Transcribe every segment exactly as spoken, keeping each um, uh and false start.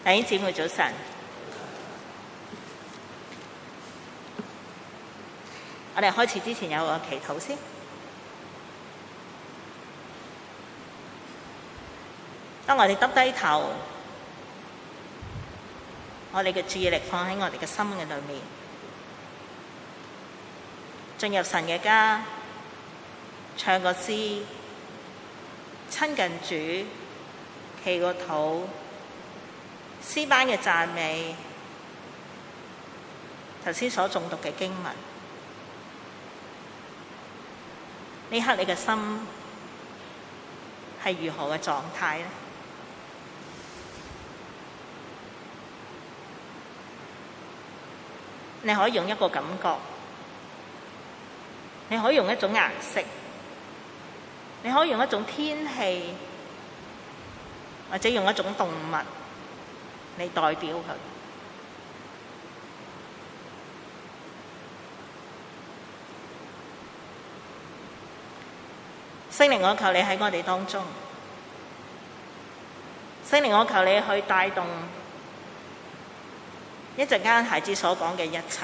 弟兄姊妹早晨，我哋開始之前有個祈禱先。當我哋耷低頭，我哋嘅注意力放喺我哋嘅心嘅裏面，進入神嘅家，唱個詩，親近主，祈個禱，詩班嘅讚美，頭先所誦讀嘅經文，呢刻你嘅心係如何嘅狀態呢？你可以用一個感覺，你可以用一種顏色，你可以用一種天氣，或者用一種動物嚟代表佢。聖靈，我求你喺我哋當中，聖靈，我求你去帶動一陣間孩子所講嘅一切。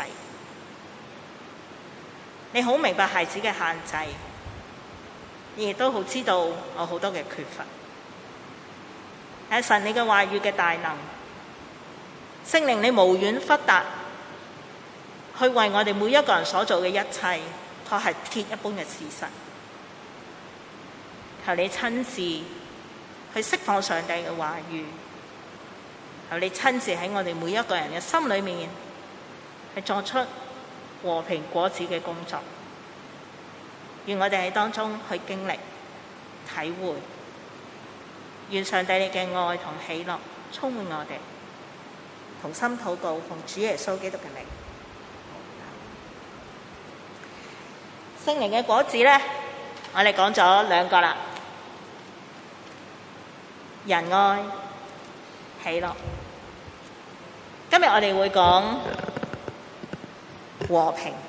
你好明白孩子嘅限制，你亦都好知道我好多嘅缺乏。係神你嘅話語嘅大能，聖靈你無遠弗達，去為我哋每一個人所做嘅一切，確係鐵一般嘅事實。求你親自去釋放上帝嘅話語，求你親自喺我哋每一個人嘅心裏面去作出和平果子嘅工作，願我哋喺當中去經歷體會，願上帝你嘅愛同喜樂充滿我哋，同心禱告，奉主耶穌基督嘅名。聖靈嘅果子呢，我哋講咗兩個啦，仁愛、喜樂。今日我哋會講和平。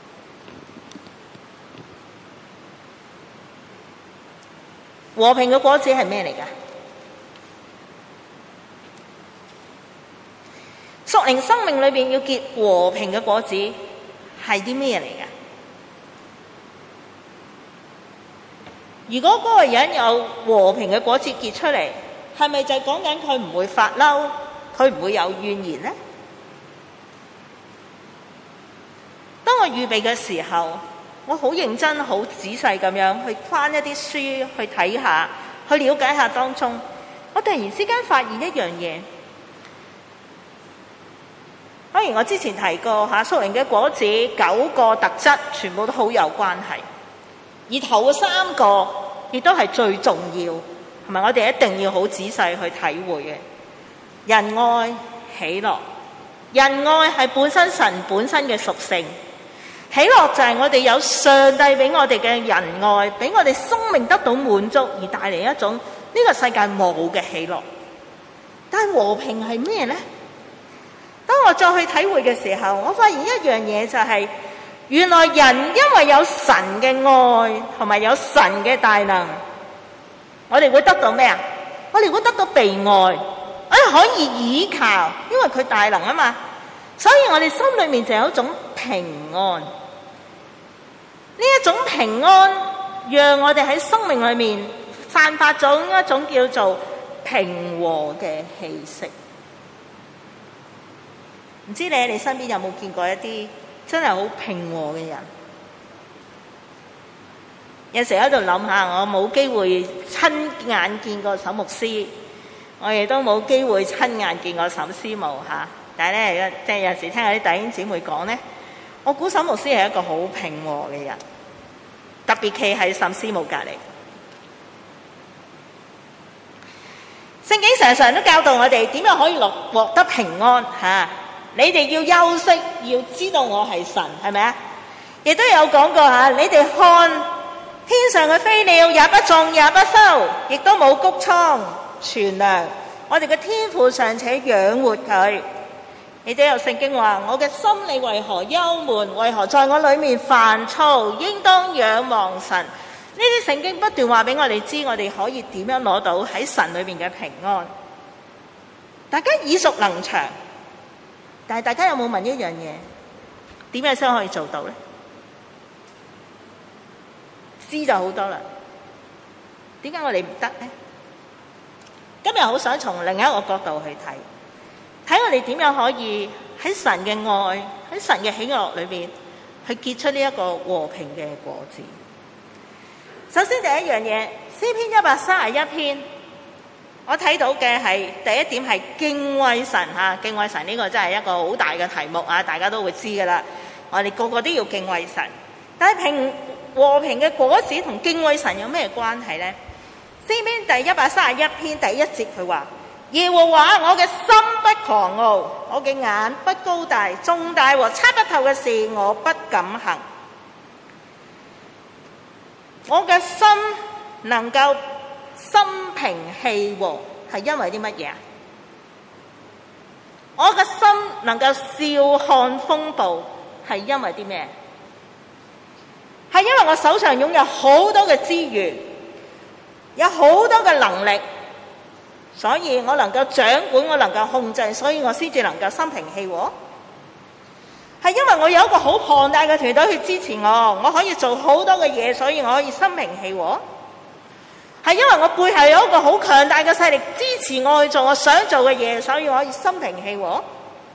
和平嘅果子係咩嚟㗎？屬靈生命裏邊要結和平嘅果子係啲咩嚟㗎？如果嗰個人有和平嘅果子結出嚟，係咪就係講緊佢唔會發嬲，佢唔會有怨言呢？當我預備嘅時候，我好認真、好仔細咁樣去翻一啲書去睇下，去了解下當中。我突然之間發現一樣嘢，當然我之前提過嚇，屬靈嘅果子九個特質全部都好有關係，而頭三個亦都係最重要，同埋我哋一定要好仔細去體會嘅。仁愛、喜樂。仁愛係本身神本身嘅屬性，喜樂就係我哋有上帝俾我哋嘅仁愛，俾我哋生命得到滿足而帶嚟一種呢個世界冇嘅喜樂。但係和平係咩呢？當我再去體會嘅時候，我發現一樣嘢就係，原來人因為有神嘅愛同埋有神嘅大能，我哋會得到咩啊？我哋會得到被愛，我哋可以倚靠，因為佢大能啊嘛。所以我哋心裏面就有一種平安。呢一種平安，讓我哋喺生命裏面散發咗一種叫做平和嘅氣息。唔知你喺你身邊有冇見過一啲真係好平和嘅人？有時喺度諗下，我冇機會親眼見過沈牧師，我亦都冇機會親眼見過沈師母嚇。但係咧，即係有時聽下啲弟兄姊妹講咧，我估沈牧師係一個好平和嘅人，特別企喺沈師母隔離。聖經常常都教導我哋點樣可以獲獲得平安嚇。你哋要休息，要知道我係神，係咪啊？亦都有講過嚇，你哋看天上嘅飛鳥，也不種也不收，亦都冇谷倉存糧，我哋嘅天父尚且養活佢。亦都有聖經話：我嘅心你為何憂悶？為何在我裏面煩躁？應當仰望神。呢啲聖經不斷話俾我哋知，我哋可以點樣攞到喺神裏面嘅平安。 大家耳熟能詳，但係大家有冇問一樣嘢？點樣先可以做到呢？知就好多啦。點解我哋唔得呢？今日好想從另一個角度去睇，睇我哋點樣可以喺神嘅愛、喺神嘅喜樂裏邊去結出呢一個和平嘅果子。首先第一樣嘢，詩篇一百三十一篇，我睇到嘅係第一點係敬畏神嚇，敬畏神呢個真係一個好大嘅題目啊！大家都會知㗎啦，我哋個個都要敬畏神。但係平和平嘅果子同敬畏神有咩關係呢？詩篇第一百三十一篇第一節佢話：耶和華，我嘅心不狂傲，我嘅眼不高大，重大和測不透嘅事我不敢行。我嘅心能夠心平氣和，係因為啲乜嘢啊？我嘅心能夠笑看風暴，係因為啲咩？係因為我手上擁有好多嘅資源，有好多嘅能力，所以我能夠掌管，我能夠控制，所以我先至能夠心平氣和。係因為我有一個好龐大嘅團隊去支持我，我可以做好多嘅嘢，所以我可以心平氣和。係因為我背後有一個好強大嘅勢力支持我去做我想做嘅嘢，所以我可以心平氣和。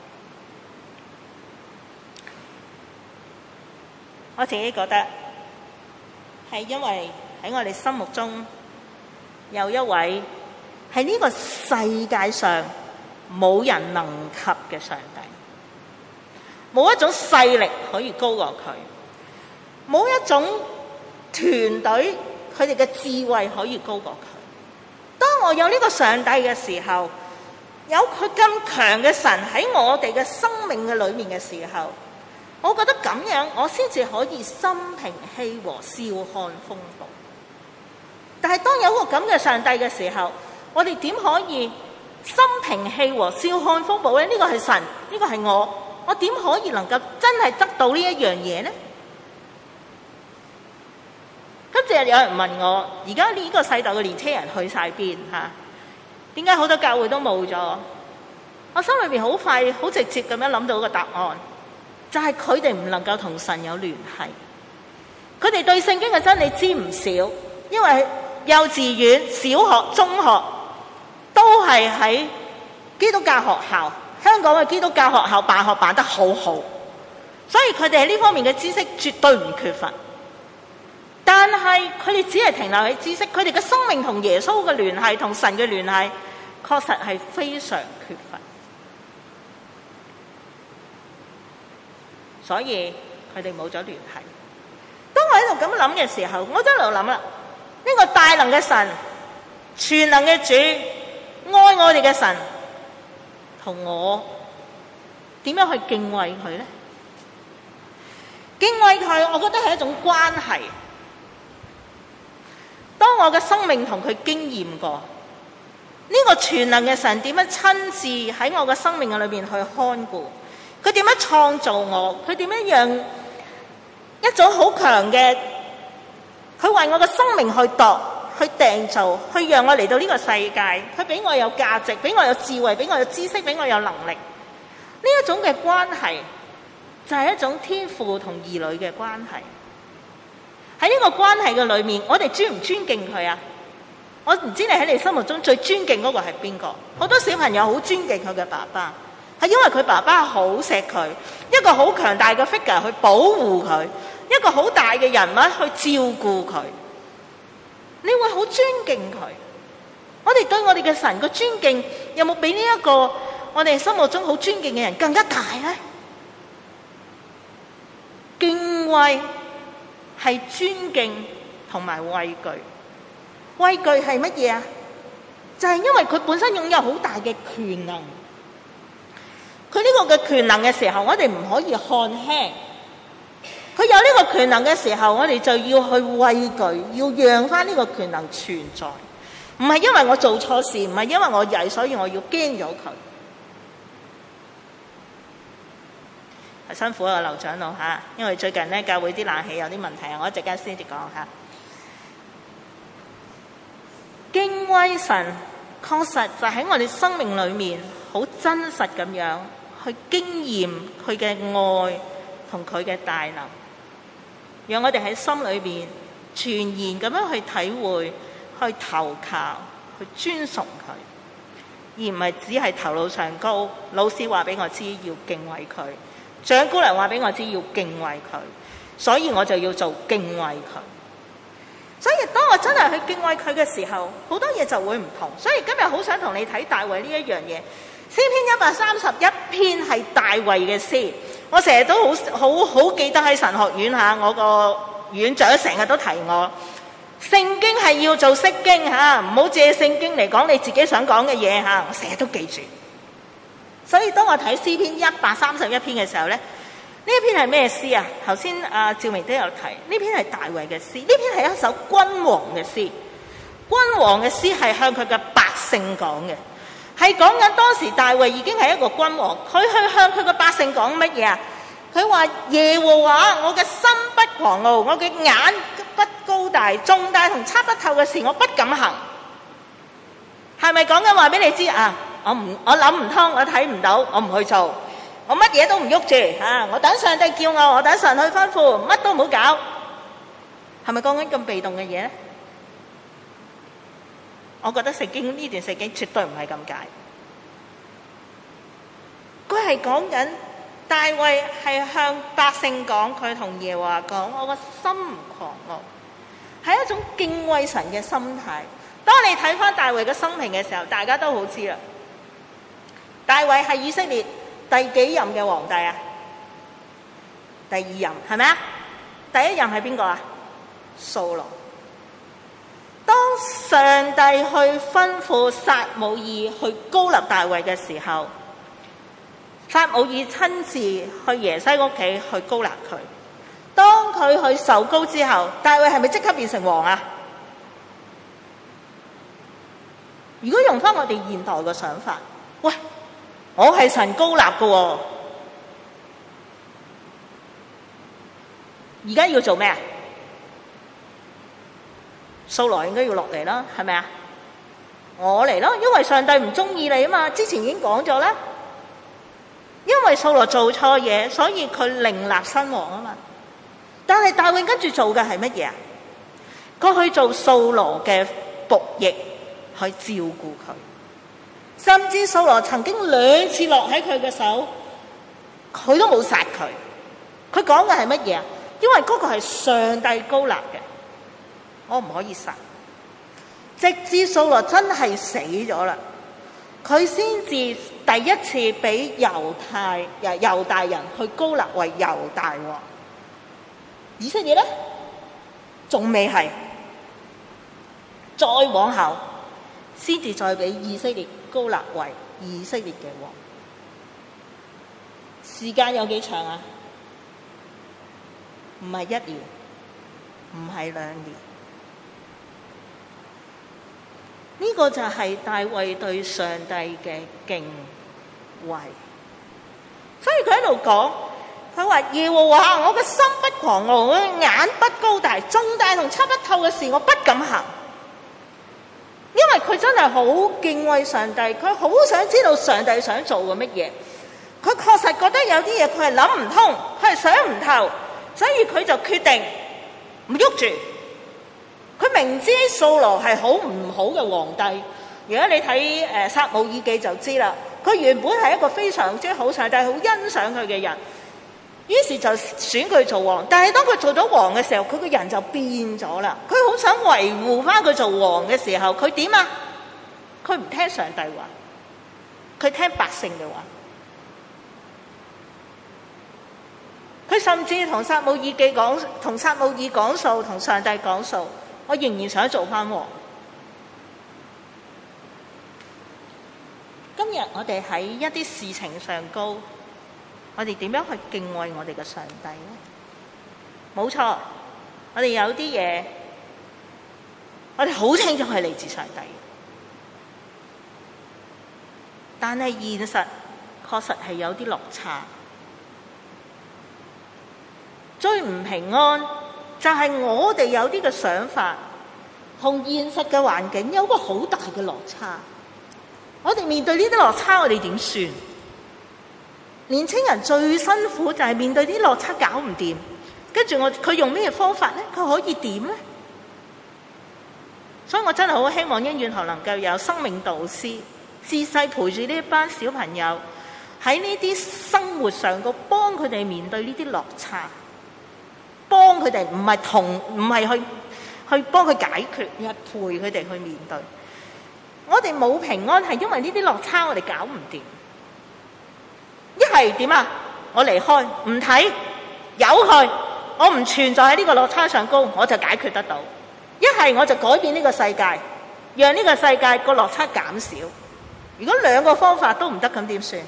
我自己覺得係因為喺我哋心目中有一位喺呢個世界上冇人能及嘅上帝，冇一種勢力可以高過佢，冇一種團隊佢哋嘅智慧可以高過佢。當我有呢個上帝嘅時候，有佢咁強嘅神喺我哋嘅生命嘅裏面嘅時候，我覺得咁樣我先至可以心平氣和，笑看風暴。但係當有個咁嘅上帝嘅時候，我哋點可以心平氣和，笑看風暴呢？呢個係神，呢個係我，我點可以能夠真係得到呢一樣嘢呢？今次有人問我，而家呢個世代嘅年輕人去晒邊嚇？點解好多教會都冇咗？我心裏邊好快好直接咁樣諗到個答案，就係佢哋唔能夠同神有聯繫。佢哋對聖經嘅真理知唔少，因為幼稚園、小學、中學都係喺基督教學校，香港嘅基督教學校辦學辦得好好，所以佢哋喺呢方面嘅知識絕對唔缺乏。但係佢哋只係停留喺知識，佢哋嘅生命同耶穌嘅聯繫、同神嘅聯繫，確實係非常缺乏。所以佢哋冇咗聯繫。當我喺度咁諗嘅時候，我真係喺度諗啦，呢個大能嘅神、全能嘅主、愛我哋嘅神，同我點樣去敬畏佢呢？敬畏佢，我覺得係一種關係。當我嘅生命同佢經驗過，呢個全能嘅神點樣親自喺我嘅生命嘅裏邊去看顧，佢點樣創造我，佢點樣讓一種好強嘅，佢為我嘅生命去度、去訂造、去讓我嚟到呢個世界，佢俾我有價值，俾我有智慧，俾我有知識，俾我有能力。呢一種嘅關係就係一種天父同兒女嘅關係。喺呢個關係嘅裏面，我哋尊唔尊敬佢啊？我唔知你喺你心目中最尊敬嗰個係邊個？好多小朋友好尊敬佢嘅爸爸，係因為佢爸爸好錫佢，一個好強大嘅 figure 去保護佢，一個好大嘅人物去照顧佢，你會好尊敬佢。我哋對我哋嘅神嘅尊敬，有冇比呢一個我哋心目中好尊敬嘅人更加大呢？敬畏係尊敬同埋畏懼。畏懼係乜嘢啊？就係因為佢本身擁有好大嘅權能。佢呢個嘅權能嘅時候，我哋唔可以看輕。佢有呢個權能嘅時候，我哋就要去畏懼，要讓翻呢個權能存在。唔係因為我做錯事，唔係因為我曳，所以我要驚咗佢。係辛苦啊，劉長老嚇，因為最近咧教會啲冷氣有啲問題啊，我一陣間先至講嚇。敬畏神確實就喺我哋生命裏面好真實咁樣去經驗佢嘅愛同佢嘅大能，讓我哋喺心裏面全然咁樣去體會、去投靠、去尊崇佢，而唔係只係頭腦上高。老師話俾我知要敬畏佢，長官嚟話俾我知要敬畏佢，所以我就要做敬畏佢。所以當我真係去敬畏佢嘅時候，好多嘢就會唔同。所以今日好想同你睇大衛呢一樣嘢。詩篇一百三十一篇係大衛嘅詩，我成日都好好好記得喺神學院嚇，我個院長成日都提我，聖經係要做釋經嚇，唔好借聖經嚟講你自己想講嘅嘢嚇，我成日都記住。所以當我睇詩篇一百三十一篇嘅時候咧，呢一篇係咩詩啊？頭先阿趙明都有提，呢篇係大衛嘅詩，呢篇係一首君王嘅詩。君王嘅詩係向佢嘅百姓講嘅，係講緊當時大衛已經係一個君王，佢去向佢嘅百姓講乜嘢啊？佢話耶和華，我嘅心不狂傲，我嘅眼不高大，重大同測不透嘅事我不敢行。係咪講緊話俾你知啊？我唔，我諗唔通，我睇唔到，我唔去做。我乜嘢都唔喐住啊！我等上帝叫我，我等神去吩咐，乜都唔好搞。係咪講緊咁被動嘅嘢咧？我覺得聖經呢段聖經絕對唔係咁解。佢係講緊大衛係向百姓講，佢同耶和華講：我個心唔狂傲，係一種敬畏神嘅心態。當你睇翻大衛嘅生平嘅時候，大家都好知啦。大衛係以色列第幾任嘅皇帝啊？第二任係咪啊？第一任係邊個啊？掃羅。當上帝去吩咐撒母耳去膏立大衛嘅時候，撒母耳親自去耶西屋企去膏立佢。當佢去受膏之後，大衛係咪即刻變成王啊？如果用翻我哋現代嘅想法，喂，我係神膏立嘅喎，而家要做咩啊？掃羅應該要落嚟啦，係咪啊？我嚟咯，因為上帝唔中意你啊嘛，之前已經講咗啦。因為掃羅做錯嘢，所以佢另立新王啊嘛。但係大衛跟住做嘅係乜嘢啊？佢去做掃羅嘅僕役，去照顧佢。甚至掃羅曾經兩次落喺佢嘅手，佢都冇殺佢。佢講嘅係乜嘢啊？因為嗰個係上帝膏立嘅，我唔可以殺。直至掃羅真係死咗啦，佢先至第一次俾猶太猶大人去膏立為猶大王。以色列咧，仲未係，再往後先至再俾以色列膏立為以色列嘅王。時間有幾長啊？唔係一年，唔係兩年。呢、這個就係大衛對上帝嘅敬畏。所以佢喺度講，佢話耶和華，我嘅心不狂傲，我嘅眼不高大，重大同測不透嘅事我不敢行。因為佢真係好敬畏上帝，佢好想知道上帝想做嘅乜嘢。佢確實覺得有啲嘢佢係諗唔通，佢係想唔透，所以佢就決定唔喐住。佢明知掃羅係好唔好嘅皇帝，如果你睇誒撒母耳記就知啦。佢原本係一個非常之好，上帝好欣賞佢嘅人，於是就選佢做王。但係當佢做咗王嘅時候，佢個人就變咗啦。佢好想維護翻佢做王嘅時候，佢點啊？佢唔聽上帝話，佢聽百姓嘅話。佢甚至同撒母耳記講，同撒母耳講數，同上帝講數。我仍然想做翻王。今日我哋喺一啲事情上高，我哋點樣去敬畏我哋嘅上帝呢？冇錯，我哋有啲嘢，我哋好清楚係嚟自上帝，但係現實確實係有啲落差。最唔平安就係我哋有啲嘅想法同現實嘅環境有個好大嘅落差。 我哋面對呢啲落差，我哋點算？年青人最辛苦就係面對啲落差搞唔掂，跟住我佢用咩方法咧？佢可以點咧？所以我真係好希望恩怨堂能夠有生命導師，自細陪住呢一班小朋友喺呢啲生活上個幫佢哋面對呢啲落差，幫佢哋唔係同唔係去去幫佢解決，而係陪佢哋去面對。我哋冇平安係因為呢啲落差我哋搞唔掂。一係點啊？我離開唔睇，由佢，我唔存在喺呢個落差上高，我就解決得到。一係我就改變呢個世界，讓呢個世界個落差減少。如果兩個方法都唔得，咁點算？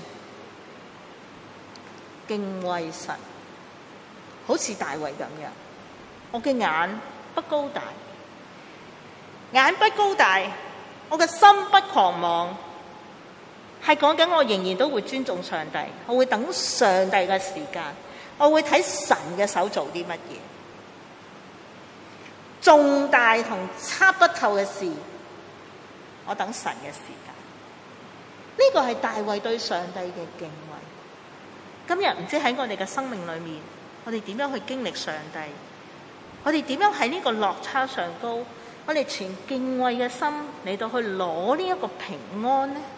敬畏神，好似大衛咁樣，我嘅眼不高大，眼不高大，我嘅心不狂妄，係講緊我仍然都會尊重上帝，我會等上帝嘅時間，我會睇神嘅手做啲乜嘢。重大同測不透嘅事，我等神嘅時間。呢個係大衛對上帝嘅敬畏。今日唔知喺我哋嘅生命裏面，我哋點樣去經歷上帝？我哋點樣喺呢個落差上高，我哋全敬畏嘅心嚟到去攞呢一個平安呢？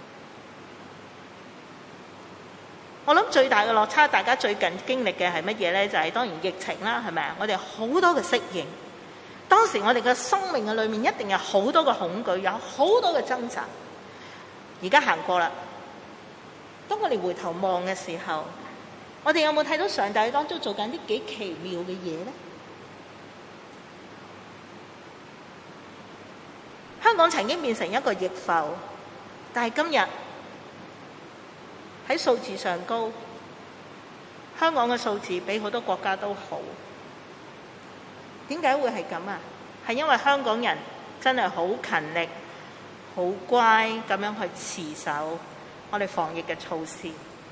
我諗最大嘅落差，大家最近經歷嘅係乜嘢呢？就係、是、當然疫情啦，係咪啊？我哋好多嘅適應。當時我哋嘅生命嘅裏面一定有好多嘅恐懼，有好多嘅掙扎。而家行過啦，當我哋回頭望嘅時候，我哋有冇睇到上帝當中做緊啲幾奇妙嘅嘢呢？香港曾經變成一個疫埠，但係今日喺數字上高，香港嘅數字比好多國家都好。點解會係咁啊？係因為香港人真係好勤力、好乖咁樣去持守我哋防疫嘅措施。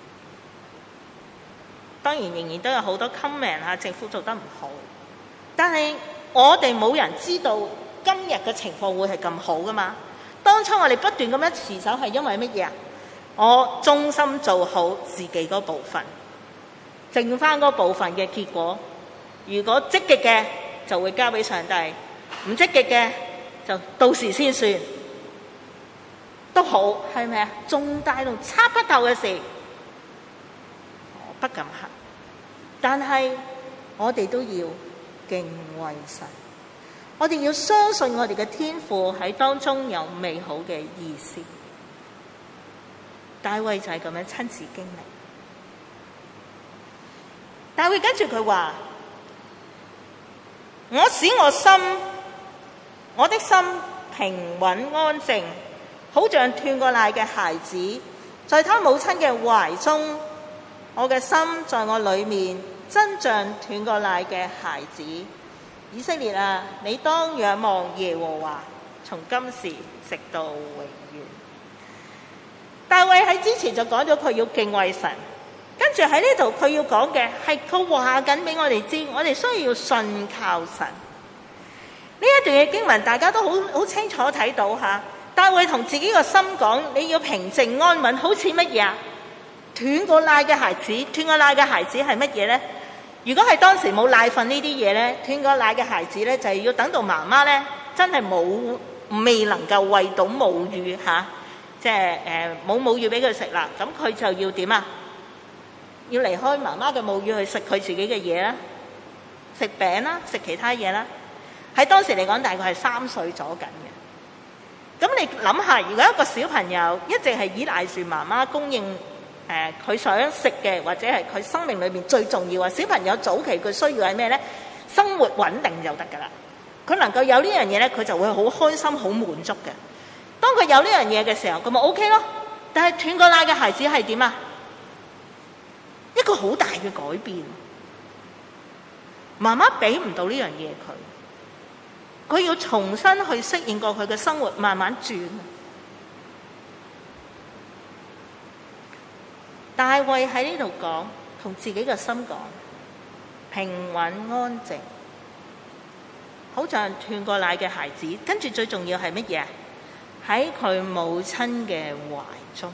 當然仍然都有好多 comment 啊，政府做得唔好。但係我哋冇人知道今日嘅情況會係咁好噶嘛？當初我哋不斷咁樣持守係因為乜嘢啊？我忠心做好自己嗰部分，剩翻嗰部分嘅結果，如果積極嘅，就會交俾上帝，唔積極嘅就到時先算，都好，係咪啊？重大同測不透嘅事，我不敢行，但係我哋都要敬畏神，我哋要相信我哋嘅天父喺當中有美好嘅意思。大衛就係咁樣親自經歷。大衛跟住佢話：我使我心，我的心平穩安靜，好像斷過奶嘅孩子，在他母親嘅懷中。我嘅心在我裏面，真像斷過奶嘅孩子。以色列啊，你當仰望耶和華，從今時直到永遠。大衛喺之前就講咗佢要敬畏神，跟住喺呢度佢要講嘅係佢話緊俾我哋知，我哋需要信靠神。呢一段嘅經文大家都好好清楚睇到吓，大衛同自己個心講，你要平靜安穩，好似乜嘢啊？斷過奶嘅孩子，斷過奶嘅孩子係乜嘢呢？如果係當時冇奶粉呢啲嘢呢，斷過奶嘅孩子呢，就係要等到媽媽呢真係冇未能夠餵到母乳吓，即係誒冇母乳俾佢食啦，咁佢就要點啊？要離開媽媽嘅母乳去食佢自己嘅嘢啦，食餅啦，食其他嘢啦。喺當時嚟講，大概係三歲左緊嘅。咁你諗下，如果一個小朋友一直係依賴住媽媽供應誒佢、呃、想食嘅，或者係佢生命裏面最重要啊，小朋友早期佢需要係咩咧？生活穩定就得噶啦。佢能夠有呢樣嘢咧，佢就會好開心、好滿足嘅。當佢有呢樣嘢嘅時候，咁咪 OK 咯。但係斷過奶嘅孩子係點啊？一個好大嘅改變，媽媽俾唔到呢樣嘢佢，佢要重新去適應過佢嘅生活，慢慢轉。大衛喺呢度講，同自己嘅心講，平穩安靜，好像斷過奶嘅孩子。跟住最重要係乜嘢？ 喺佢母親嘅懷中。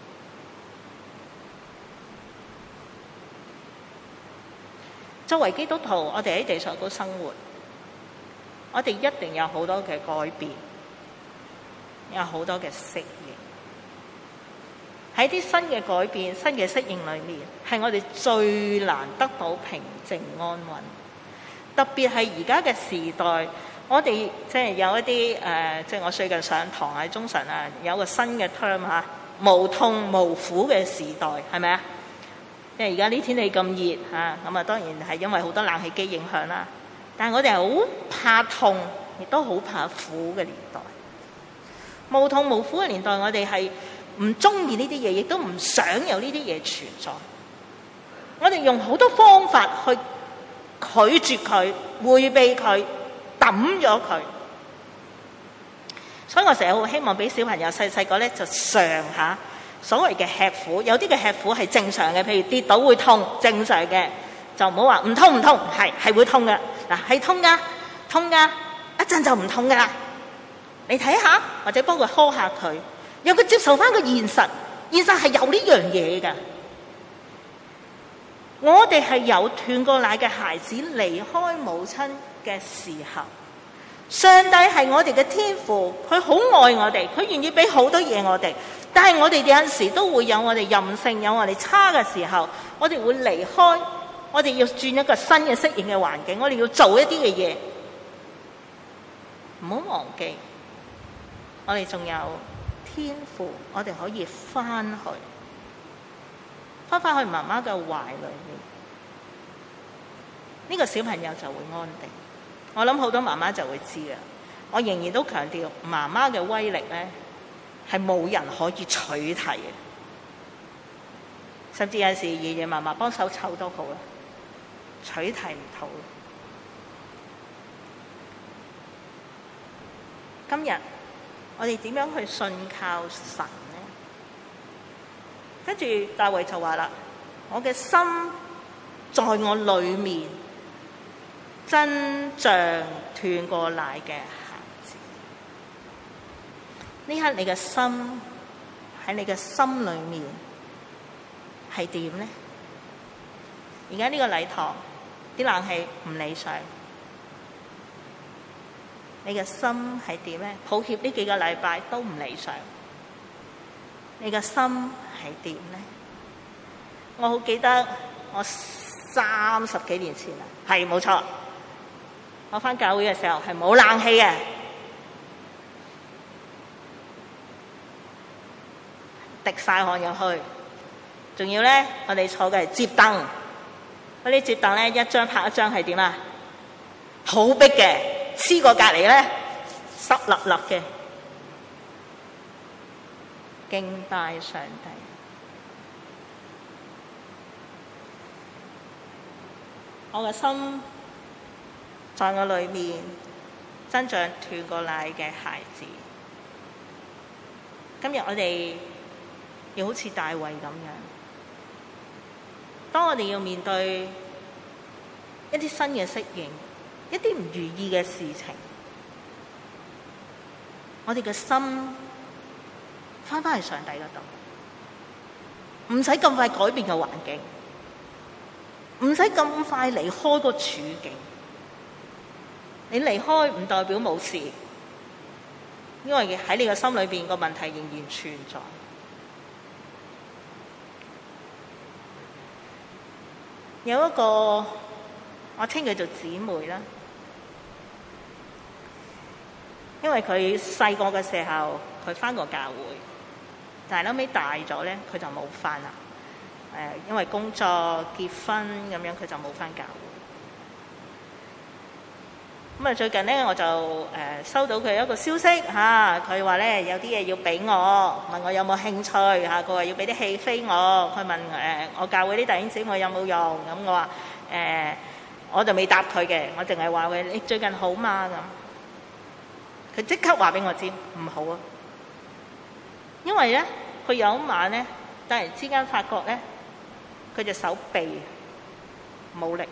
作為基督徒，我哋喺地上都生活，我哋一定有好多嘅改變，有好多嘅適應。喺啲新嘅改變、新嘅適應裏面，係我哋最難得到平靜安穩。特別係而家嘅時代，我哋即係有一啲誒、呃，即係我最近上堂喺中神啊，有個新嘅 term 嚇，無痛無苦嘅時代，係咪啊？因為而家呢天氣咁熱嚇，咁啊當然係因為好多冷氣機影響啦。但係我哋係好怕痛，亦都好怕苦嘅年代。無痛無苦嘅年代，我哋係唔中意呢啲嘢，亦都唔想有呢啲嘢存在。我哋用好多方法去拒絕佢、迴避佢、抌咗佢。所以我成日好希望俾小朋友細細個咧就嘗下所謂嘅吃苦。有啲嘅吃苦係正常嘅，譬如跌倒會痛，正常嘅，就唔好話唔痛唔痛，係係會痛嘅。嗱，係痛噶，痛噶，一陣就唔痛噶啦。你睇下，或者幫佢呵下佢，讓佢接受翻個現實。現實係有呢樣嘢噶。我哋係有斷過奶嘅孩子離開母親嘅時候，上帝係我哋嘅天父，佢好愛我哋，佢願意俾好多嘢我哋。但係我哋有陣時都會有我哋任性，有我哋差嘅時候，我哋會離開，我哋要轉一個新嘅適應嘅環境，我哋要做一啲嘅嘢。唔好忘記，我哋仲有天父，我哋可以翻去，翻返去媽媽嘅懷裏面，呢個小朋友就會安定。我諗好多媽媽就會知啦。我仍然都強調，媽媽嘅威力咧係冇人可以取替嘅，甚至有時爺爺嫲嫲幫手湊都好啦，取替唔到。今日我哋點樣去信靠神呢？跟住大衛就話啦：我嘅心在我裏面，真像斷過奶嘅孩子。呢刻你嘅心喺你嘅心裏面係點呢？而家呢個禮堂啲冷氣唔理想，你嘅心係點呢？抱歉，呢幾個禮拜都唔理想。你嘅心係點呢？我好記得我三十幾年前啦，係冇錯。我返教會嘅時候係冇冷氣嘅，滴晒汗入去，仲要咧，我哋坐嘅係摺凳，嗰啲摺凳咧一張拍一張係點啊？好逼嘅，黐過隔離咧濕立立嘅。敬拜上帝，我嘅心在我裏面，真像斷過奶嘅孩子。今日我哋要好似大衛咁樣，當我哋要面對一啲新嘅適應，一啲唔如意嘅事情，我哋嘅心翻返去上帝嗰度，唔使咁快改變個環境，唔使咁快離開個處境。你離開唔代表冇事，因為喺你嘅心裏邊個問題仍然存在。有一個我稱佢做姊妹啦，因為佢細個嘅時候佢返過教會，但係後尾大咗咧，佢就冇返啦。誒，因為工作結婚咁樣，佢就冇返教會。咁啊，最近咧我就誒、呃、收到佢一個消息嚇，佢話咧有啲嘢要俾我，問我有冇興趣嚇，佢話要俾啲戲飛我，佢問誒、呃、我教會啲弟兄姊妹有冇用，咁我話誒、呃、我就未答佢嘅，我淨係話喂，你最近好嗎咁，佢即刻話俾我知唔好啊，因為咧佢有一晚咧突然之間發覺咧佢隻手臂冇力。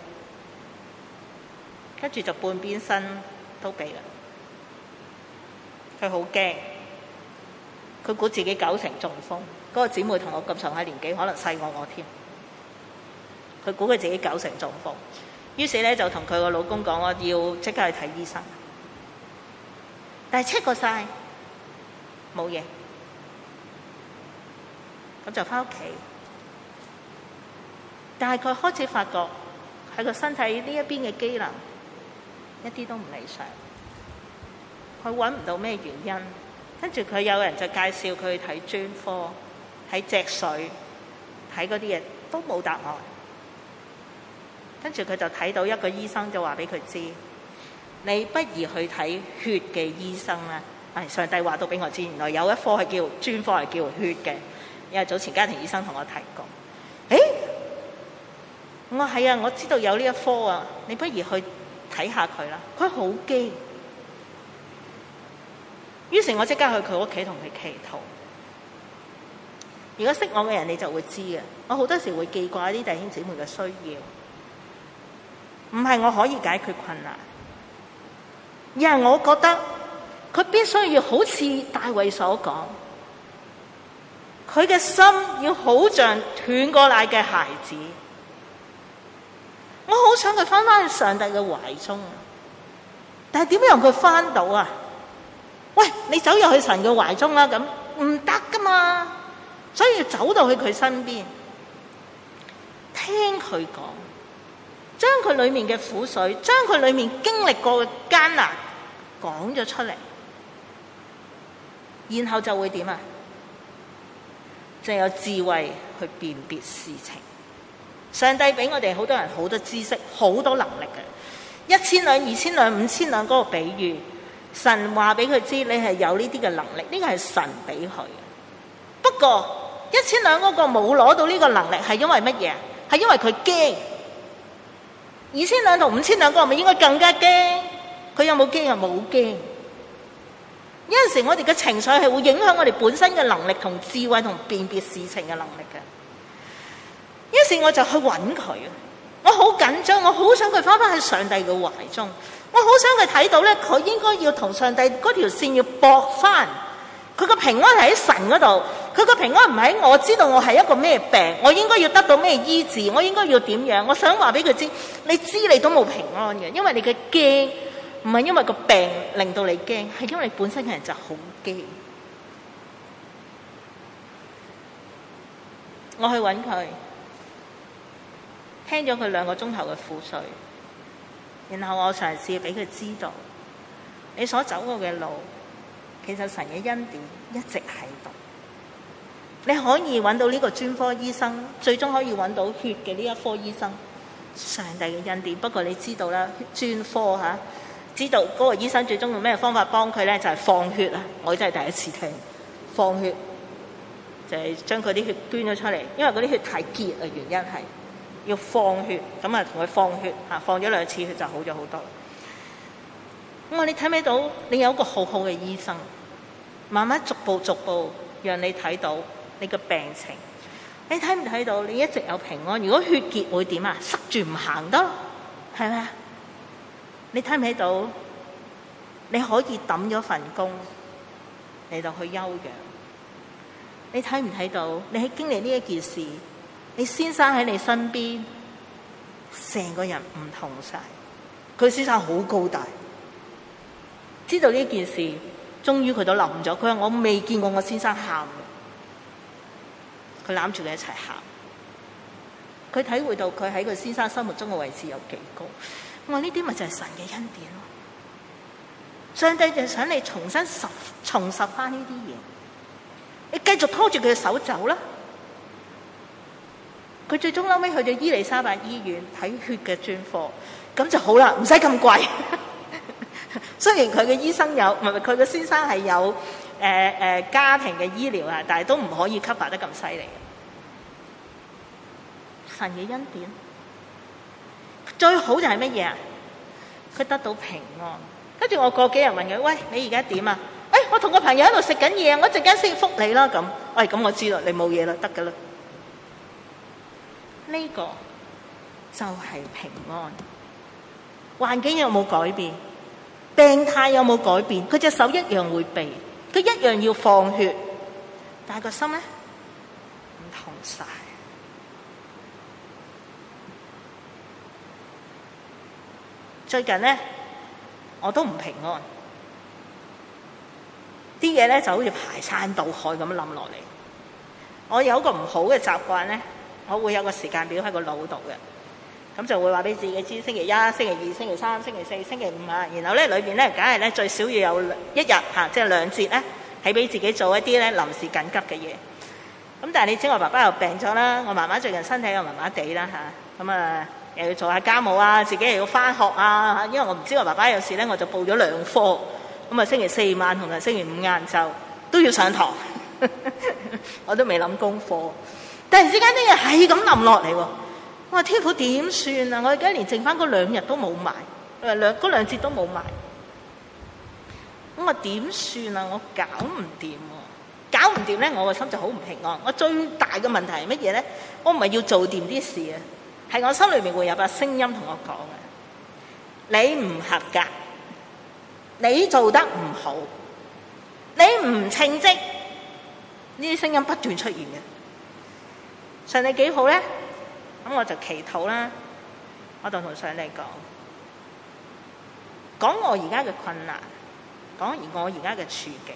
跟住就半邊身都痹啦，佢好驚， 佢估自己九成中風。嗰個姊妹同我咁上下年紀，可能細過我添。佢估佢自己九成中風，於是咧就同佢個老公講：我要即刻去睇醫生。但係 check 過晒冇嘢，咁就翻屋企。但係佢開始發覺喺個身體呢一邊嘅機能一啲都唔理想，佢揾唔到咩原因。跟住佢有人就介紹佢去睇專科，睇脊髓，睇嗰啲嘢都冇答案。跟住佢就睇到一個醫生就話俾佢知：你不如去睇血嘅醫生啦。係上帝話到俾我知，原來有一科係叫專科係叫血嘅，因為早前家庭醫生同我提過。誒，我話係啊，我知道有呢一科啊，你不如去睇下佢啦。佢好驚，於是我即刻去佢屋企同佢祈禱。如果識我嘅人，你就會知嘅。我好多時會記掛啲弟兄姊妹嘅需要，唔係我可以解決困難，而係我覺得佢必須要好似大衛所講，佢嘅心要好像斷過奶嘅孩子。我好想佢翻返去上帝嘅懷中，但係點樣讓佢翻到啊？喂，你走入去神嘅懷中啦，咁唔得噶嘛，所以要走到去佢身邊，聽佢講，將佢裏面嘅苦水，將佢裏面經歷過嘅艱難講咗出嚟，然後就會點啊？就有智慧去辨別事情。上帝俾我哋好多人好多知識，好多能力嘅，一千兩、二千兩、五千兩嗰個比喻，神話俾佢知你係有呢啲嘅能力，呢個係神俾佢嘅。不過一千兩嗰個冇攞到呢個能力，係因為乜嘢？係因為佢驚。二千兩同五千兩嗰個咪應該更加驚？佢有冇驚啊？冇驚。有陣時我哋嘅情緒係會影響我哋本身嘅能力同智慧同辨別事情嘅能力嘅。於是我就去揾佢，我好緊張，我好想佢翻返去上帝嘅懷中，我好想佢睇到咧，佢應該要同上帝嗰條線要駁翻，佢個平安係喺神嗰度，佢個平安唔係喺我知道我係一個咩病，我應該要得到咩醫治，我應該要點樣？我想話俾佢知，你知你都冇平安嘅，因為你嘅驚唔係因為個病令到你驚，係因為你本身嘅人就好驚。我去揾佢。聽咗佢兩個鐘頭嘅苦水，然後我嘗試俾佢知道，你所走過嘅路，其實神嘅恩典一直喺度。你可以揾到呢個專科醫生，最終可以揾到血嘅呢一科醫生，上帝嘅恩典。不過你知道啦，專科嚇，知道嗰個醫生最終用咩方法幫佢咧？就係放血啊！我真係第一次聽放血，就係將佢啲血捐咗出嚟，因為嗰啲血太結啊，原因係。要放血，咁啊同佢放血嚇，放咗兩次血就好咗好多。我話你睇唔睇到？你有一個好好嘅醫生，慢慢逐步逐步讓你睇到你嘅病情。你睇唔睇到？你一直有平安。如果血結會點啊？塞住唔行得，係咪啊？你睇唔睇到？你可以抌咗份工，你就去休養。你睇唔睇到？你喺經歷呢一件事。你先生喺你身邊，成個人唔同晒。佢先生好高大，知道呢件事，終於佢都冧咗。佢話我未見過我先生喊，佢攬住佢一齊喊。佢體會到佢喺佢先生心目中嘅位置有幾高。我話呢啲咪就係神嘅恩典咯。上帝就想你重新拾重拾翻呢啲嘢，你繼續拖住佢嘅手走啦。佢最終後尾去到伊利沙伯醫院睇血嘅專科，咁就好啦，唔使咁貴。雖然佢嘅醫生有，唔係佢嘅先生係有誒誒、呃呃、家庭嘅醫療啊，但係都唔可以 cover 得咁犀利。神嘅恩典最好就係乜嘢啊？佢得到平安。跟住我過幾日問佢：喂，你而家點啊？誒、哎，我同個朋友喺度食緊嘢，我一陣間先覆你啦。咁，喂，咁我知啦，你冇嘢啦，得㗎啦。呢個就係平安。環境有冇改變？病態有冇改變？佢隻手一樣會避，佢一樣要放血， 但係個心咧唔同晒。最近咧我都唔平安，啲嘢咧就好似排山倒海咁冧落嚟。我有一個唔好嘅習慣咧，我會有個時間表喺個腦度嘅，咁就會話俾自己知星期一、星期二、星期三、星期四、星期五啊。然後咧裏邊咧，梗係咧最少要有一日嚇，即係兩節咧，係俾自己做一啲咧臨時緊急嘅嘢。咁但係你知我爸爸又病咗啦，我媽媽最近身體又麻麻地啦嚇，咁啊又要做下家務啊，自己又要返學啊。因為我唔知我爸爸有事咧，我就報咗兩科，咁啊星期四晚同埋星期五晏晝都要上堂。我都未諗功課，突然之間啲嘢係咁冧落嚟喎！我話天父點算啊？我而家連剩翻嗰兩日都冇埋，誒兩嗰兩節都冇埋。咁我點算啊？我搞唔掂喎！搞唔掂咧，我個心就好唔平安。我最大嘅問題係乜嘢咧？我唔係要做掂啲事啊，係我心裏面會有把聲音同我講嘅：你唔合格，你做得唔好，你唔稱職。呢啲聲音不斷出現嘅，上帝幾好咧？咁我就祈禱啦，我就同上帝講，講我而家嘅困難，講而我而家嘅處境。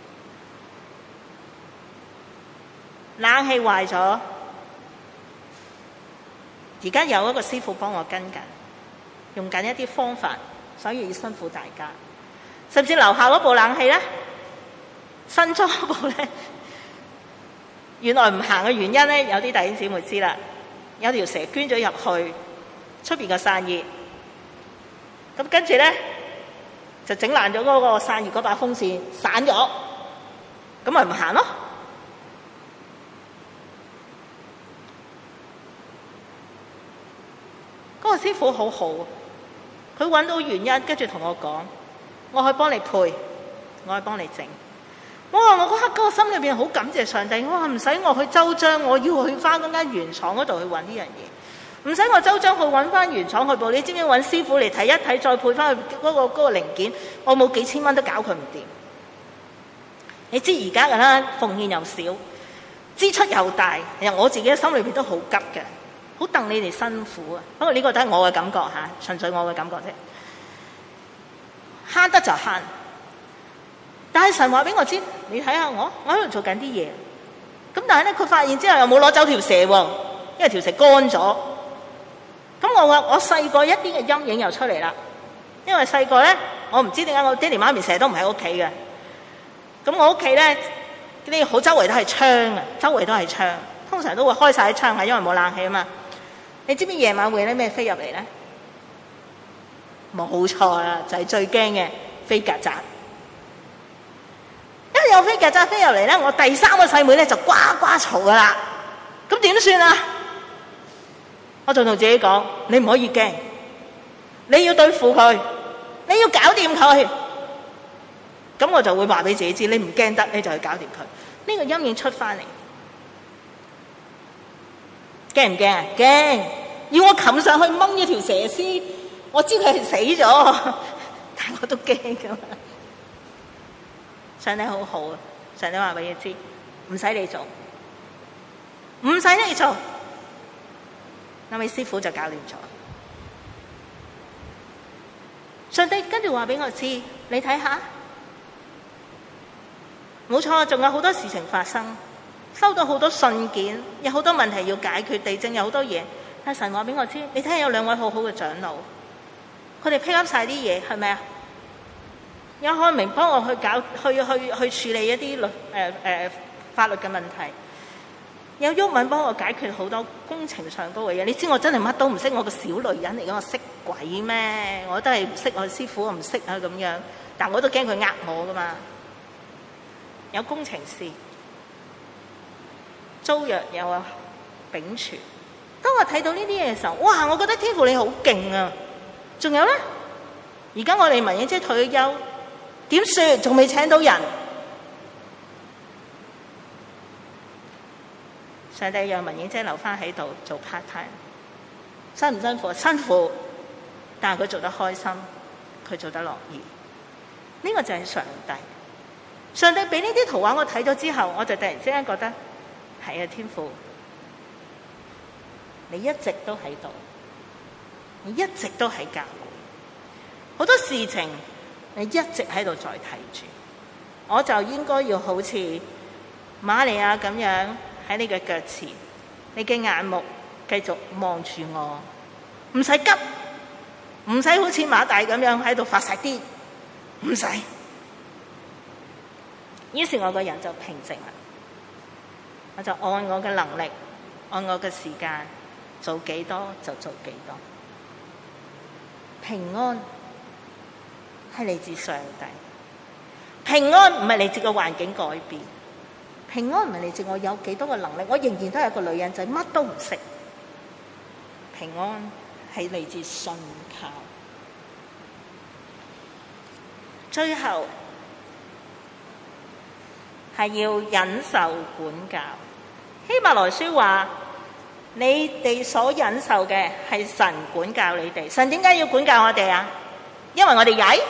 冷氣壞咗，而家有一個師傅幫我跟緊，用緊一啲方法，所以要辛苦大家。甚至樓下嗰部冷氣咧，新裝嗰部咧。原來唔行嘅原因咧，有啲弟兄姊妹知啦。有條蛇捐咗入去出邊嘅散熱，咁跟住咧就整爛咗嗰個散熱嗰把風扇，散咗，咁咪唔行咯。嗰個師傅好好，佢揾到原因，跟住同我講：我可以幫你配，我可以幫你整。哇！我嗰刻嗰個心裏邊好感謝上帝，我話唔使我去周章，我要去翻嗰間原廠嗰度去揾呢樣嘢，唔使我周章去揾翻原廠去報。你知唔知揾師傅嚟睇一睇，再配翻去嗰個嗰個零件，我冇幾千蚊都搞佢唔掂。你知而家噶啦，奉獻又少，支出又大，其實我自己嘅心裏邊都好急嘅，好戥你哋辛苦啊。不過呢個都係我嘅感覺嚇，純粹我嘅感覺啫。慳得就慳。但係神話俾我知，你睇下我，我喺度做緊啲嘢。咁但係咧，佢發現之後又冇攞走條蛇喎，因為條蛇乾咗。咁我話我細個一啲嘅陰影又出嚟啦。因為細個咧，我唔知點解我爹哋媽咪成日都唔喺屋企嘅。咁我屋企咧啲好周圍都係窗啊，周圍都係窗，通常都會開晒啲窗，係因為冇冷氣啊嘛。你知唔知夜晚會有啲咩飛入嚟咧？冇錯啦，就係最驚嘅飛曱甴。一有飛曱甴飛入嚟咧，我第三個細妹咧就呱呱嘈噶啦。咁點算啊？我就同自己講：你唔可以驚，你要對付佢，你要搞掂佢。咁我就會話俾自己知：你唔驚得，你就去搞掂佢。呢個陰影出翻嚟，驚唔驚啊？驚！要我擒上去掹咗條蛇絲，我知佢係死咗，但我都驚噶嘛。上帝好好啊！上帝話俾你知，唔使你做，唔使你做，那位師傅就搞掂咗。上帝跟住話俾我知，你睇下，冇錯，仲有好多事情發生，收到好多信件，有好多問題要解決，地震有好多嘢。但神話俾我知，你睇下有兩位好好嘅長老，佢哋 pick up 晒啲嘢，係咪啊？有海明幫我去搞去去去處理一啲律誒誒法律嘅問題，有毓民幫我解決好多工程上高嘅嘢。你知我真係乜都唔識，我個小女人嚟嘅，我識鬼咩？我都係唔識，我師傅我唔識啊咁樣，但我都驚佢呃我噶嘛。有工程師，租約有啊秉存。當我睇到呢啲嘢嘅時候，哇！我覺得天父你好勁啊！仲有咧，而家我哋文英姐退休。點算？仲未請到人。上帝讓文英姐留翻喺度做 part time， 辛唔辛苦？辛苦，但係佢做得開心，佢做得樂意。呢、這個就係上帝。 上帝俾呢啲圖畫我睇咗之後，我就突然之間覺得係啊，天父，你一直都喺度，你一直都喺教會，好多事情你一直喺度在睇住，我就應該要好似瑪利亞咁樣喺你嘅腳前，你嘅眼目繼續望住我，唔使急，唔使好似馬大咁樣喺度發晒癲，唔使。於是我個人就平靜啦，我就按我嘅能力，按我嘅時間做幾多就做幾多。平安係嚟自上帝，平安唔係嚟自個環境改變，平安唔係嚟自我有幾多個能力，我仍然都係一個女人仔，乜都唔識。平安係嚟自信靠。最後係要忍受管教。希伯來書話：你哋所忍受嘅係神管教你哋。神點解要管教我哋啊？因為我哋曳。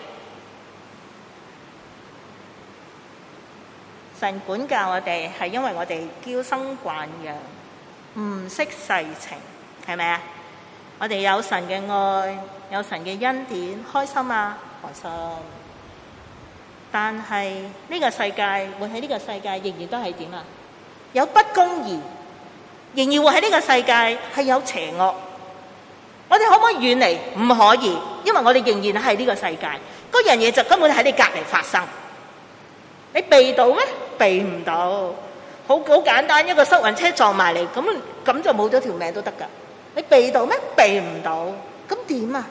神管教我哋係因為我哋嬌生慣養，唔識世情，係咪啊？我哋有神嘅愛，有神嘅恩典，開心啊，開心。但係呢個世界，活喺呢個世界仍然都係點啊？有不公義，仍然活喺呢個世界係有邪惡。我哋可唔可以遠離？唔可以，因為我哋仍然係呢個世界。嗰樣嘢就根本喺你隔離發生。你避到咩？避唔到。好好簡單，一個塞運車撞埋嚟，咁咁就冇咗條命都得㗎。你避到咩？避唔到。咁點啊？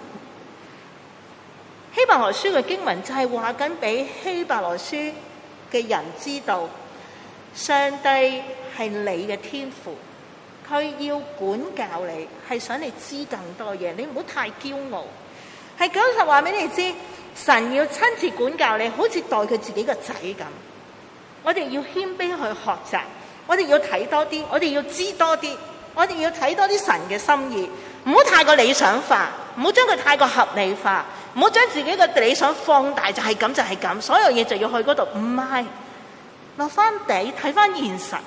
希伯來書嘅經文就係話緊俾希伯來書嘅人知道，上帝係你嘅天父，佢要管教你，係想你知更多嘢，你唔好太驕傲。係講實話俾你知，神要親自管教你，好似待佢自己個仔咁。我哋要謙卑去學習，我哋要睇多啲，我哋要知多啲，我哋要睇多啲神嘅心意，唔好太過理想化，唔好將佢太過合理化，唔好將自己嘅理想放大，就係咁就係咁，所有嘢就要去嗰度。唔係，落翻地睇翻現實，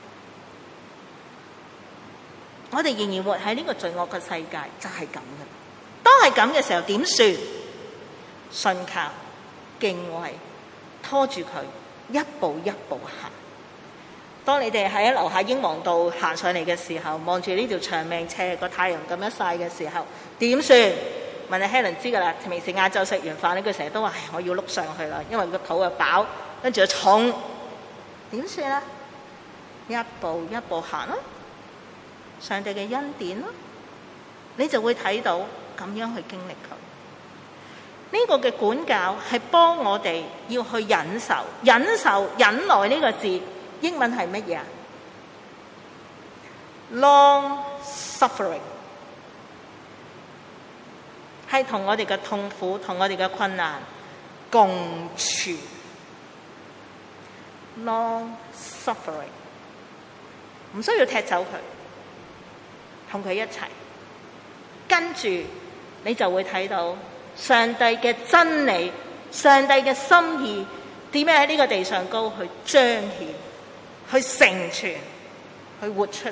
我哋仍然活喺呢個罪惡嘅世界，就係咁嘅。當係咁嘅時候，點算？信靠、敬畏，拖住佢，一步一步行。當你哋喺樓下英皇道行上嚟嘅時候，望住呢條長命斜個太陽咁樣曬嘅時候，點算？問你 Helen 知㗎啦，平時晏晝食完飯呢，佢成日都話：我要碌上去啦，因為個肚又飽，跟住又重，點算啊？一步一步行咯，上帝嘅恩典咯，你就會睇到咁樣去經歷佢。呢個嘅管教係幫我哋要去忍受，忍受忍耐呢個字英文係乜嘢啊？Long suffering 係同我哋嘅痛苦同我哋嘅困難共存。Long suffering 唔需要踢走佢，同佢一齊，跟住你就會睇到上帝嘅真理，上帝嘅心意點樣喺呢個地上高去彰顯，去成全，去活出嚟。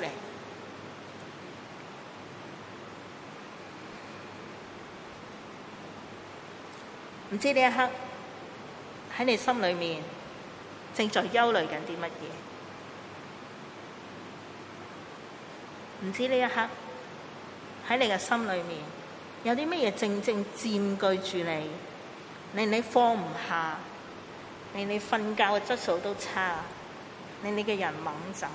唔知呢一刻喺你心裏面正在憂慮緊啲乜嘢？唔知呢一刻喺你嘅心裏面有啲乜嘢正正佔據住你，令你放唔下，令你瞓覺嘅質素都差，令你嘅人猛走。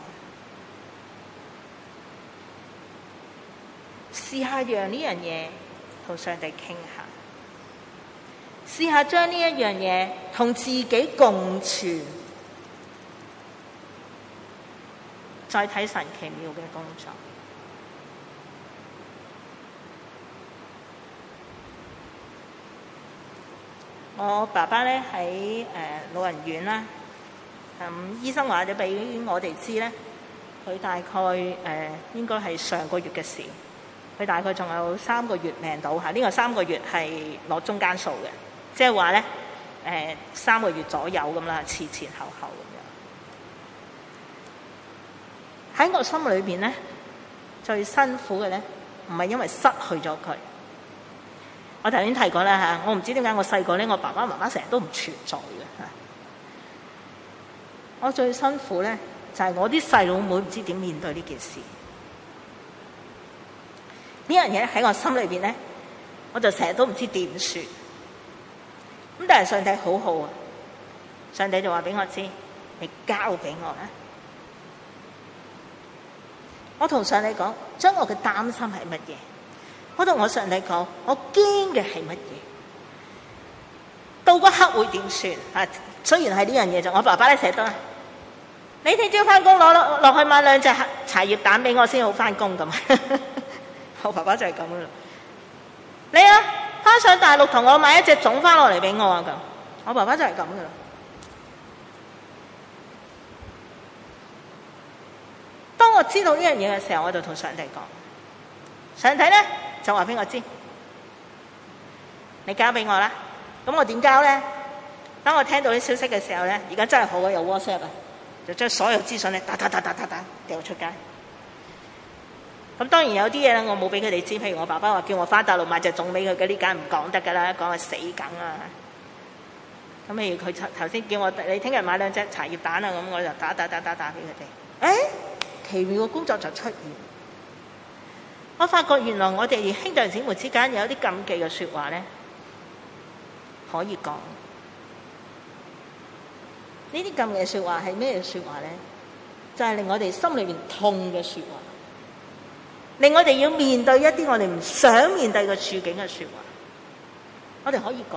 試下讓呢樣嘢同上帝傾下，試下將呢一樣嘢同自己共存，再睇神奇妙嘅工作。我爸爸咧喺誒老人院啦，咁、嗯、醫生話咗俾我哋知咧，佢大概誒、呃、應該係上個月嘅事，佢大概仲有三個月命到嚇，呢、這個三個月係攞中間數嘅，即係話咧誒三個月左右咁啦，前前後後咁樣。喺我心裏邊咧，最辛苦嘅咧，唔係因為失去咗佢。我頭先提過啦嚇，我唔知點解我細個咧，我爸爸媽媽成日都唔存在嘅嚇。我最辛苦咧，就係我啲細佬妹唔知點面對呢件事。呢樣嘢喺我心裏邊咧，我就成日都唔知點算。咁但係上帝好好啊，上帝就話俾我知，你交俾我啦。我同上帝講，將我嘅擔心係乜嘢？我同我上帝講，我驚嘅係乜嘢？到嗰刻會點算？啊，雖然係呢樣嘢就我爸爸咧成日都，你聽朝翻工攞落落去買兩隻茶葉蛋俾我先好翻工咁。我爸爸就係咁噶啦。你啊，翻上大陸同我買一隻粽翻落嚟俾我啊咁。我爸爸就係咁噶啦。當我知道呢樣嘢嘅時候，我就同上帝講，上帝咧就話俾我知，你交俾我啦。咁我點交咧？當我聽到啲消息嘅時候咧，而家真係好啊，有 WhatsApp 啊，就將所有資訊咧打打打打打打掉出街。咁當然有啲嘢咧，我冇俾佢哋知。譬如我爸爸話叫我翻大陸買隻粽俾佢嘅，呢梗係唔講得噶啦，講係死梗啊。咁譬如佢頭先叫我你聽日買兩隻茶葉蛋啊，咁我就打打打打打俾佢哋。誒，奇妙嘅工作就出現。我發覺原來我哋兄弟姊妹之間有啲禁忌嘅説話咧，可以講。呢啲禁忌説話係咩説話咧？就係令我哋心裏面痛嘅説話。令我哋要面對一啲我哋唔想面對嘅處境嘅説話，我哋可以講。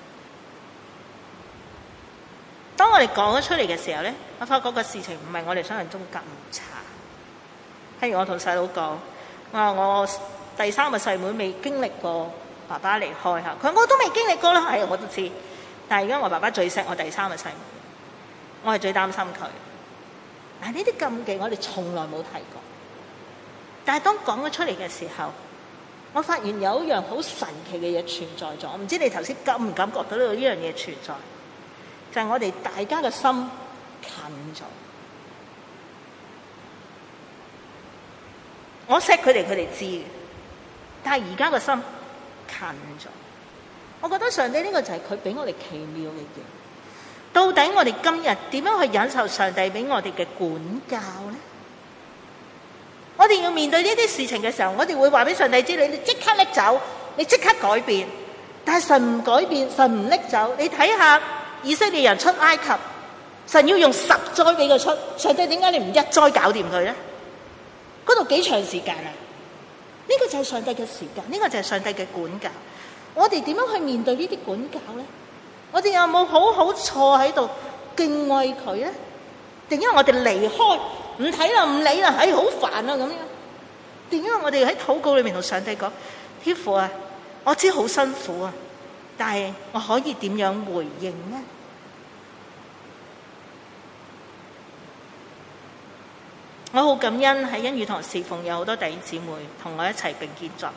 當我哋講咗出嚟嘅時候咧，我發覺個事情唔係我哋想象中咁差。譬如我同細佬講，我話我第三個細妹未經歷過爸爸離開嚇，佢話我都未經歷過啦，係我都知。但係而家我爸爸最錫我第三個細妹，我係最擔心佢。但係呢啲禁忌我哋從來冇提過。但係當講咗出嚟嘅時候，我發現有一樣好神奇嘅嘢存在咗。唔知你頭先感唔感覺到呢樣嘢存在？就係我哋大家嘅心近咗。我錫佢哋，佢哋知嘅。但係而家個心近咗。我覺得上帝呢個就係佢俾我哋奇妙嘅嘢。到底我哋今日點樣去忍受上帝俾我哋嘅管教咧？我哋要面對呢啲事情嘅時候，我哋會話俾上帝知，你即刻拎走，你即刻改變。但係神唔改變，神唔拎走。你睇下以色列人出埃及，神要用十災俾佢出，上帝點解你唔一災搞掂佢咧？嗰度幾長時間啊？呢個就係上帝嘅時間，呢個就係上帝嘅管教。我哋點樣去面對呢啲管教咧？我哋有冇好好坐喺度敬畏佢咧？定因為我哋離開？唔睇啦，唔理啦，唉，好煩啊咁樣。點解我哋喺禱告裏面同上帝講，天父啊，我知好辛苦啊，但係我可以點樣回應呢？我好感恩喺恩語堂侍奉有好多弟兄姊妹同我一齊並肩作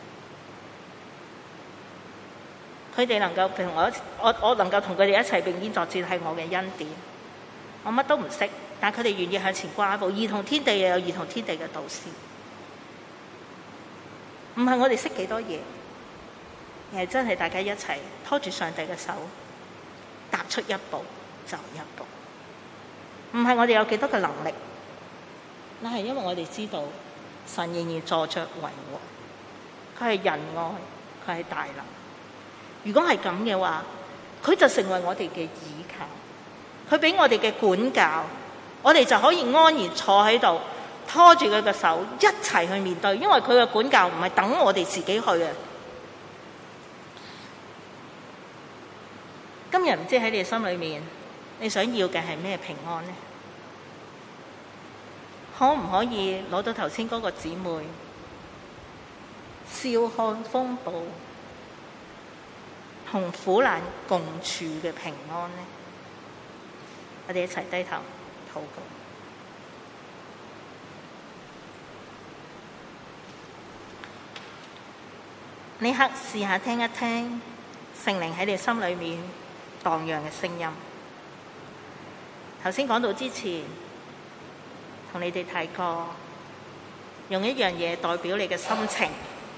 戰，佢哋能夠同我，我我能夠同佢哋一齊並肩作戰係我嘅恩典。我乜都唔識。但佢哋願意向前跨一步，兒童天地又有兒童天地嘅導師，唔係我哋識幾多嘢，而係真係大家一齊拖住上帝嘅手，踏出一步就一步。唔係我哋有幾多嘅能力，那係因為我哋知道神仍然坐著為王，佢係仁愛，佢係大能。如果係咁嘅話，佢就成為我哋嘅倚靠，佢俾我哋嘅管教。我哋就可以安然坐喺度，拖住佢嘅手，一齊去面對。因為佢嘅管教唔係等我哋自己去嘅。今日唔知喺你心裏面，你想要嘅係咩平安呢？可唔可以攞到頭先嗰個姊妹笑看風暴，同苦難共處嘅平安呢？我哋一齊低頭禱告。呢刻試下聽一聽聖靈喺你心裏面蕩漾嘅聲音。頭先講到之前，同你哋提過，用一樣嘢代表你嘅心情。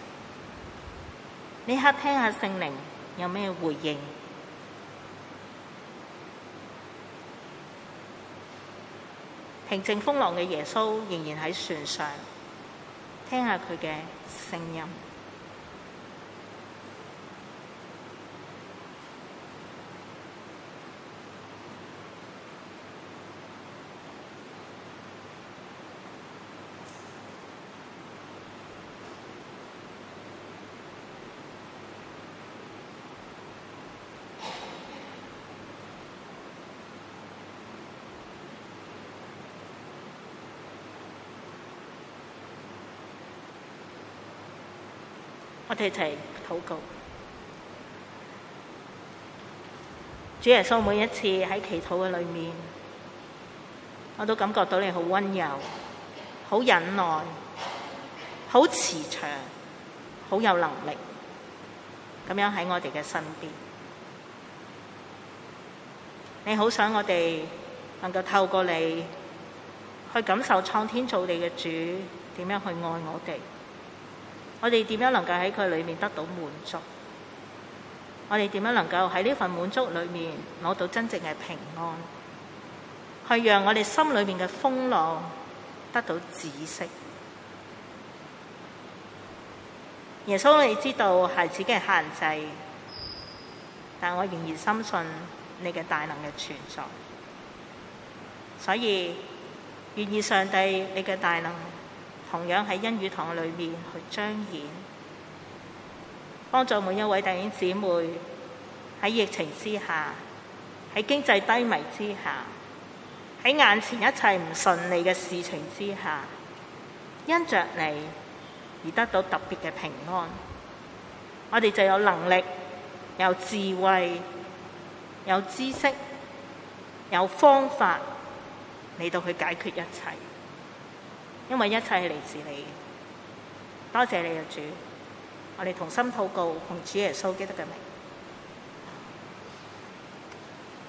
呢刻聽下聖靈有咩回應。平靜風浪嘅耶穌仍然喺船上，聽下佢嘅聲音。我哋一齊禱告。主耶穌，每一次喺祈禱嘅裏面，我都感覺到你好溫柔、好忍耐、好慈祥、好有能力，咁樣喺我哋嘅身邊。你好想我哋能夠透過你去感受創天造地嘅主點樣去愛我哋。我哋點樣能夠喺佢裏面得到滿足？我哋點樣能夠喺呢份滿足裏面攞到真正嘅平安？去讓我哋心裏面嘅風浪得到止息。耶穌，你知道孩子嘅限制，但我仍然深信你嘅大能嘅存在。所以願意上帝你嘅大能同樣喺恩語堂裏面去彰顯，幫助每一位弟兄姊妹喺疫情之下，喺經濟低迷之下，喺眼前一切唔順利嘅事情之下，因着你而得到特別嘅平安。我哋就有能力、有智慧、有知識、有方法嚟到去解決一切。因為一切係嚟自你。多謝你嘅主，我哋同心禱告，奉主耶穌基督嘅名。